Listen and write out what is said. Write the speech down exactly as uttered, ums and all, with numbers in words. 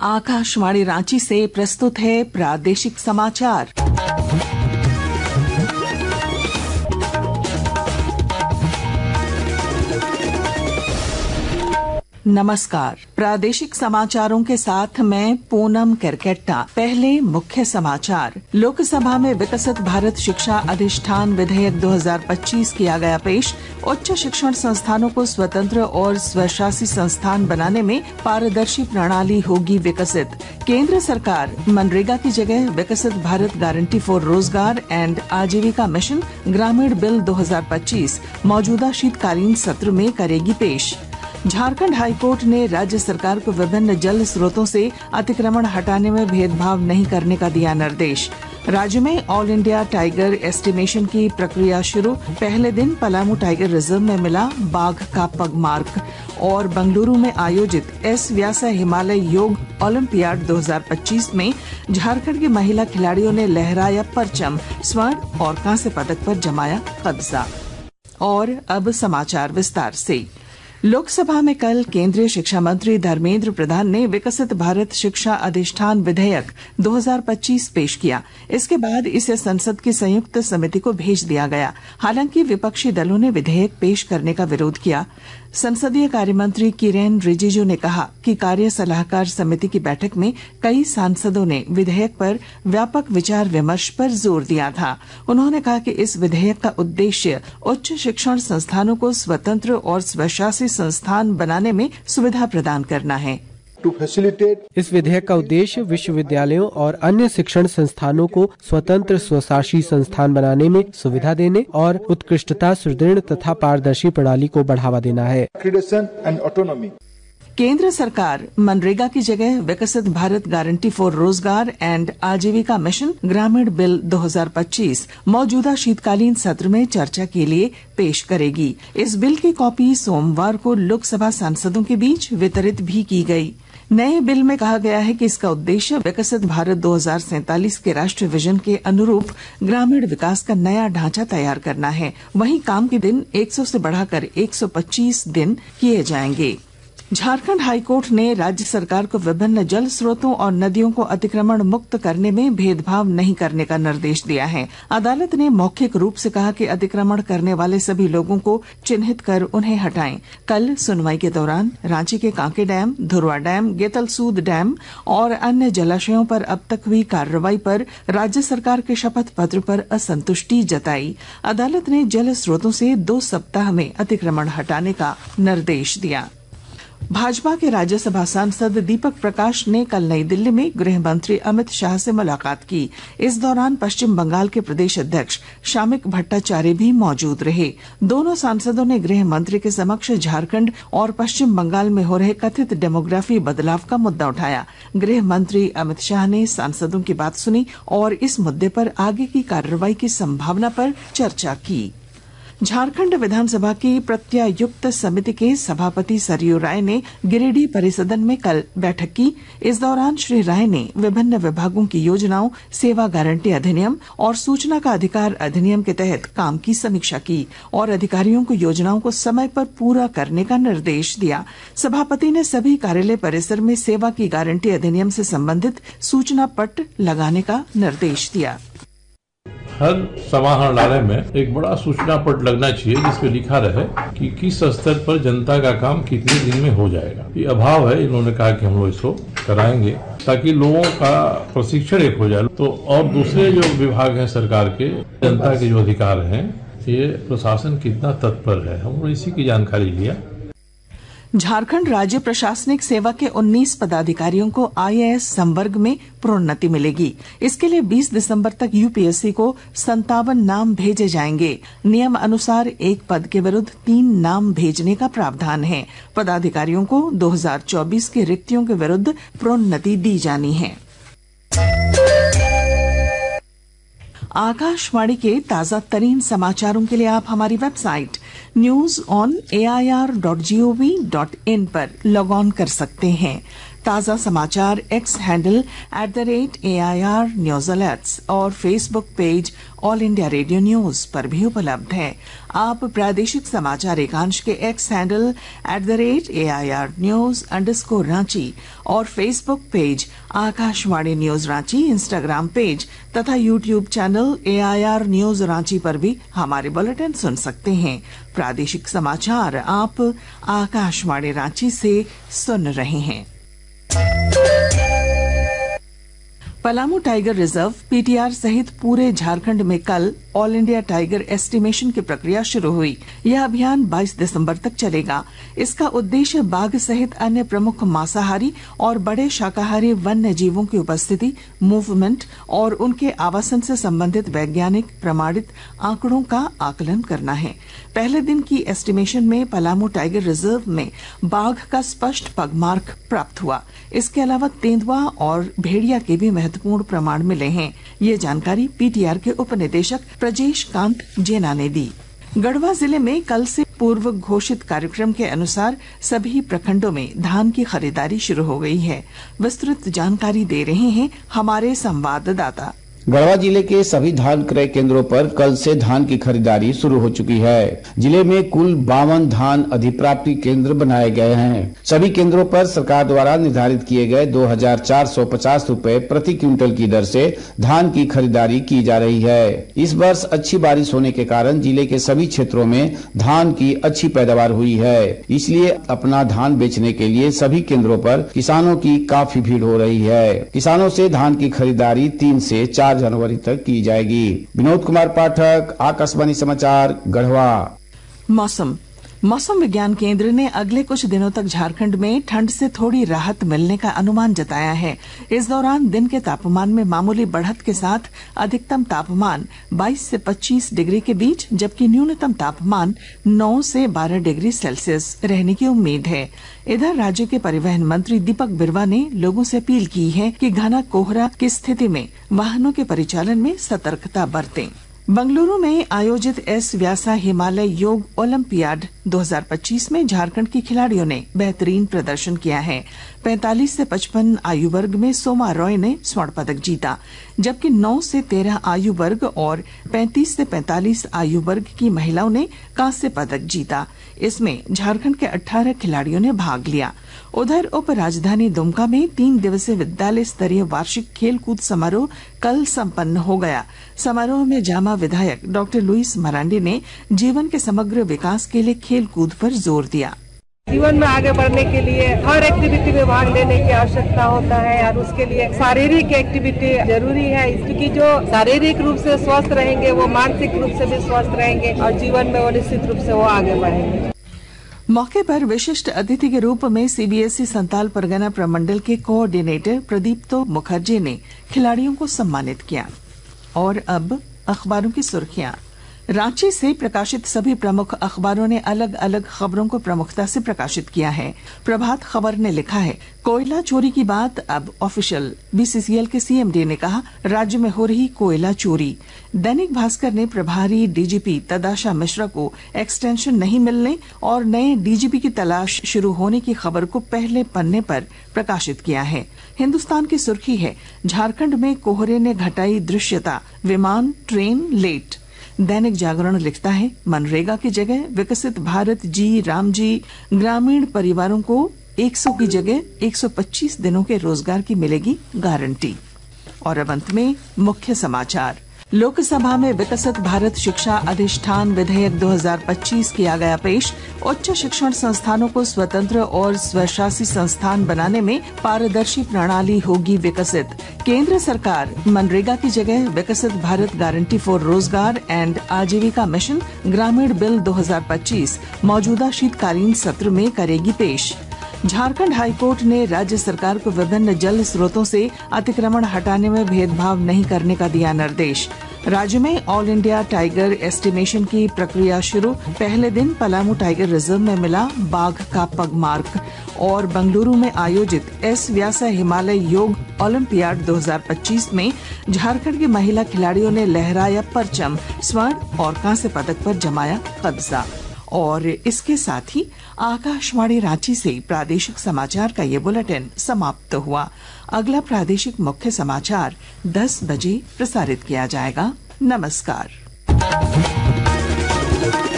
आकाशवाणी रांची से प्रस्तुत है प्रादेशिक समाचार। नमस्कार, प्रादेशिक समाचारों के साथ मैं पूनम केरकेट्टा। पहले मुख्य समाचार। लोकसभा में विकसित भारत शिक्षा अधिष्ठान विधेयक दो हज़ार पच्चीस किया गया पेश। उच्च शिक्षण संस्थानों को स्वतंत्र और स्वशासी संस्थान बनाने में पारदर्शी प्रणाली होगी विकसित। केंद्र सरकार मनरेगा की जगह Viksit Bharat guarantee for Rozgar and Ajeevika mission Gramin bill दो हज़ार पच्चीस मौजूदा शीतकालीन सत्र में करेगी पेश। झारखंड हाईकोर्ट ने राज्य सरकार को विभिन्न जल स्रोतों से अतिक्रमण हटाने में भेदभाव नहीं करने का दिया निर्देश। राज्य में ऑल इंडिया टाइगर एस्टिमेशन की प्रक्रिया शुरू। पहले दिन पलामू टाइगर रिजर्व में मिला बाघ का पगमार्क। और बेंगलुरु में आयोजित एस व्यासा हिमालय योग ओलंपियाड दो हज़ार पच्चीस में झारखंड की महिला खिलाड़ियों ने लहराया परचम, स्वर्ण और कांस्य पदक पर जमाया कब्जा। और अब समाचार विस्तार से। लोकसभा में कल केंद्रीय शिक्षा मंत्री धर्मेंद्र प्रधान ने विकसित भारत शिक्षा अधिष्ठान विधेयक दो हज़ार पच्चीस पेश किया। इसके बाद इसे संसद की संयुक्त समिति को भेज दिया गया। हालांकि विपक्षी दलों ने विधेयक पेश करने का विरोध किया। संसदीय कार्य मंत्री किरेन रिजिजू ने कहा कि कार्य सलाहकार समिति की बैठक में कई सांसदों ने विधेयक पर व्यापक विचार विमर्श पर जोर दिया था। उन्होंने कहा कि इस विधेयक का उद्देश्य उच्च शिक्षण संस्थानों को स्वतंत्र और स्वशासी संस्थान बनाने में सुविधा प्रदान करना है। इस विधेयक का उद्देश्य विश्वविद्यालयों और अन्य शिक्षण संस्थानों को स्वतंत्र स्वशासी संस्थान बनाने में सुविधा देने और उत्कृष्टता, सुदृढ़ तथा पारदर्शी प्रणाली को बढ़ावा देना है। केंद्र सरकार मनरेगा की जगह Viksit Bharat guarantee for Rozgar and Ajeevika mission Gramin bill दो हज़ार पच्चीस मौजूदा शीतकालीन सत्र में चर्चा के लिए पेश करेगी। इस बिल की कॉपी सोमवार को लोकसभा सांसदों के बीच वितरित भी की गई। नए बिल में कहा गया है कि इसका उद्देश्य विकसित भारत दो हज़ार सैंतालीस के राष्ट्रीय विजन के अनुरूप ग्रामीण विकास का नया ढांचा तैयार करना है। वहीं काम के दिन सौ से बढ़ाकर एक सौ पच्चीस दिन किए जाएंगे। झारखंड हाईकोर्ट ने राज्य सरकार को विभिन्न जल स्रोतों और नदियों को अतिक्रमण मुक्त करने में भेदभाव नहीं करने का निर्देश दिया है। अदालत ने मौखिक रूप से कहा कि अतिक्रमण करने वाले सभी लोगों को चिन्हित कर उन्हें हटाएं। कल सुनवाई के दौरान रांची के Kanke dam, Dhurwa dam, Getalsud dam और अन्य जलाशयों पर अब तक हुई कार्रवाई पर राज्य सरकार के शपथ पत्र पर असंतुष्टि जताई। अदालत ने जल स्रोतों से दो सप्ताह में अतिक्रमण हटाने का निर्देश दिया। भाजपा के राज्यसभा सांसद दीपक प्रकाश ने कल नई दिल्ली में गृह मंत्री अमित शाह से मुलाकात की। इस दौरान पश्चिम बंगाल के प्रदेश अध्यक्ष शामिक भट्टाचार्य भी मौजूद रहे। दोनों सांसदों ने गृह मंत्री के समक्ष झारखंड और पश्चिम बंगाल में हो रहे कथित डेमोग्राफी बदलाव का मुद्दा उठाया। गृह मंत्री अमित शाह ने सांसदों की बात सुनी और इस मुद्दे पर आगे की कार्रवाई की संभावना पर चर्चा की। झारखंड विधानसभा की प्रत्यायुक्त समिति के सभापति सरयू राय ने गिरिडीह परिसदन में कल बैठक की। इस दौरान श्री राय ने विभिन्न विभागों की योजनाओं, सेवा गारंटी अधिनियम और सूचना का अधिकार अधिनियम के तहत काम की समीक्षा की और अधिकारियों को योजनाओं को समय पर पूरा करने का निर्देश दिया। सभापति ने सभी कार्यालय परिसर में सेवा की गारंटी अधिनियम से संबंधित सूचना पट लगाने का निर्देश दिया। हर समाहरणालय में एक बड़ा सूचना पट लगना चाहिए जिसपे लिखा रहे कि किस स्तर पर जनता का काम कितने दिन में हो जाएगा। ये अभाव है। इन्होंने कहा कि हम लोग इसको कराएंगे ताकि लोगों का प्रशिक्षण एक हो जाए। तो और दूसरे जो विभाग हैं सरकार के, जनता के जो अधिकार हैं, ये प्रशासन कितना तत्पर है, हम लोग इसी की जानकारी लिया। झारखंड राज्य प्रशासनिक सेवा के उन्नीस पदाधिकारियों को आईएएस संवर्ग में प्रोन्नति मिलेगी। इसके लिए बीस दिसंबर तक यूपीएससी को संतावन नाम भेजे जाएंगे। नियम अनुसार एक पद के विरुद्ध तीन नाम भेजने का प्रावधान है। पदाधिकारियों को दो हज़ार चौबीस की रिक्तियों के विरुद्ध प्रोन्नति दी जानी है। आकाशवाणी के ताजा तरीन समाचारों के लिए आप हमारी website news on A I R dot G O V dot in पर लॉग ऑन कर सकते हैं। ताजा समाचार X handle at the rate A I R news alerts और Facebook page All India Radio news पर भी उपलब्ध है। आप प्रादेशिक समाचार एकांश के X handle at the rate A I R news underscore Ranchi और Facebook page Akashvani news Ranchi, Instagram page तथा YouTube channel A I R news Ranchi पर भी हमारे बुलेटिन सुन सकते हैं। प्रादेशिक समाचार आप आकाशवाणी रांची से सुन रहे हैं। पलामू टाइगर रिजर्व पीटीआर सहित पूरे झारखंड में कल ऑल इंडिया टाइगर एस्टिमेशन की प्रक्रिया शुरू हुई। यह अभियान बाईस दिसंबर तक चलेगा। इसका उद्देश्य बाघ सहित अन्य प्रमुख मांसाहारी और बड़े शाकाहारी वन्य जीवों की उपस्थिति, मूवमेंट और उनके आवासन से संबंधित वैज्ञानिक प्रमाणित आंकड़ों का आकलन करना है। पहले दिन की एस्टिमेशन में पलामू टाइगर रिजर्व में बाघ का स्पष्ट पगमार्क प्राप्त हुआ। इसके अलावा तेंदुआ और भेड़िया के भी महत्वपूर्ण प्रमाण मिले हैं। ये जानकारी पीटीआर के उप निदेशक प्रजेश कांत जेना ने दी। गढ़वा जिले में कल से पूर्व घोषित कार्यक्रम के अनुसार सभी प्रखंडों में धान की खरीदारी शुरू हो गई है। विस्तृत जानकारी दे रहे हैं हमारे संवाददाता। गढ़वा जिले के सभी धान क्रय केंद्रों पर कल से धान की खरीदारी शुरू हो चुकी है। जिले में कुल बावन धान अधिप्राप्ति केंद्र बनाए गए हैं। सभी केंद्रों पर सरकार द्वारा निर्धारित किए गए दो हजार चार सौ पचास रूपए प्रति क्विंटल की दर से धान की खरीदारी की जा रही है। इस वर्ष अच्छी बारिश होने के कारण जिले के सभी क्षेत्रों में धान की अच्छी पैदावार हुई है, इसलिए अपना धान बेचने के लिए सभी केंद्रों पर किसानों की काफी भीड़ हो रही है। किसानों से धान की खरीदारी तीन से चार जनवरी तक की जाएगी। विनोद कुमार पाठक, आकाशवाणी समाचार, गढ़वा। मौसम मौसम विज्ञान केंद्र ने अगले कुछ दिनों तक झारखंड में ठंड से थोड़ी राहत मिलने का अनुमान जताया है। इस दौरान दिन के तापमान में मामूली बढ़त के साथ अधिकतम तापमान बाईस से पच्चीस डिग्री के बीच, जबकि न्यूनतम तापमान नौ से बारह डिग्री सेल्सियस रहने की उम्मीद है। इधर राज्य के परिवहन मंत्री दीपक बिरवा ने लोगों से अपील की है कि घना कोहरा की स्थिति में वाहनों के परिचालन में सतर्कता बरतें। बंगलुरु में आयोजित एस व्यासा हिमालय योग ओलंपियाड दो हजार पच्चीस में झारखंड की खिलाड़ियों ने बेहतरीन प्रदर्शन किया है। पैंतालीस से पचपन आयु वर्ग में सोमा रॉय ने स्वर्ण पदक जीता, जबकि नौ से तेरह आयु वर्ग और पैंतीस से पैंतालीस आयु वर्ग की महिलाओं ने कांस्य पदक जीता। इसमें झारखंड के अठारह खिलाड़ियों ने भाग लिया। उधर उप राजधानी दुमका में तीन दिवसीय विद्यालय स्तरीय वार्षिक खेल कूद समारोह कल संपन्न हो गया। समारोह में जामा विधायक डॉक्टर लुइस मरांडी ने जीवन के समग्र विकास के लिए खेल कूद पर जोर दिया। जीवन में आगे बढ़ने के लिए हर एक्टिविटी में भाग लेने की आवश्यकता होता है और उसके लिए शारीरिक एक्टिविटी जरूरी है, क्योंकि जो शारीरिक रूप से स्वस्थ रहेंगे वो मानसिक रूप से भी स्वस्थ रहेंगे और जीवन में वो निश्चित रूप से वो आगे बढ़ेंगे। मौके पर विशिष्ट अतिथि के रूप में सीबीएसई संताल परगना प्रमंडल के कोऑर्डिनेटर प्रदीप्तो मुखर्जी ने खिलाड़ियों को सम्मानित किया। और अब अखबारों की सुर्खियां। रांची से प्रकाशित सभी प्रमुख अखबारों ने अलग अलग खबरों को प्रमुखता से प्रकाशित किया है। प्रभात खबर ने लिखा है, कोयला चोरी की बात अब ऑफिशियल। बीसीसीएल के सीएमडी ने कहा, राज्य में हो रही कोयला चोरी। दैनिक भास्कर ने प्रभारी डीजीपी तदाशा मिश्रा को एक्सटेंशन नहीं मिलने और नए डीजीपी की तलाश शुरू होने की खबर को पहले पन्ने पर प्रकाशित किया है। हिंदुस्तान की सुर्खी है, झारखंड में कोहरे ने घटाई दृश्यता, विमान ट्रेन लेट। दैनिक जागरण लिखता है, मनरेगा की जगह विकसित भारत जी राम जी, ग्रामीण परिवारों को सौ की जगह एक सौ पच्चीस दिनों के रोजगार की मिलेगी गारंटी। और अब अंत में मुख्य समाचार। लोकसभा में विकसित भारत शिक्षा अधिष्ठान विधेयक दो हजार पच्चीस किया गया पेश। उच्च शिक्षण संस्थानों को स्वतंत्र और स्वशासी संस्थान बनाने में पारदर्शी प्रणाली होगी विकसित। केंद्र सरकार मनरेगा की जगह Viksit Bharat guarantee for Rozgar and Ajeevika mission Gramin bill दो हजार पच्चीस मौजूदा शीतकालीन सत्र में करेगी पेश। झारखंड हाईकोर्ट ने राज्य सरकार को विभिन्न जल स्रोतों से अतिक्रमण हटाने में भेदभाव नहीं करने का दिया निर्देश। राज्य में ऑल इंडिया टाइगर एस्टिमेशन की प्रक्रिया शुरू। पहले दिन पलामू टाइगर रिजर्व में मिला बाघ का पगमार्क। और बंगलुरु में आयोजित एस व्यासा हिमालय योग ओलंपियाड दो हजार पच्चीस में झारखंड की महिला खिलाड़ियों ने लहराया परचम, स्वर्ण और कांस्य पदक पर जमाया कब्जा। और इसके साथ ही आकाशवाणी रांची से प्रादेशिक समाचार का ये बुलेटिन समाप्त हुआ। अगला प्रादेशिक मुख्य समाचार दस बजे प्रसारित किया जाएगा। नमस्कार।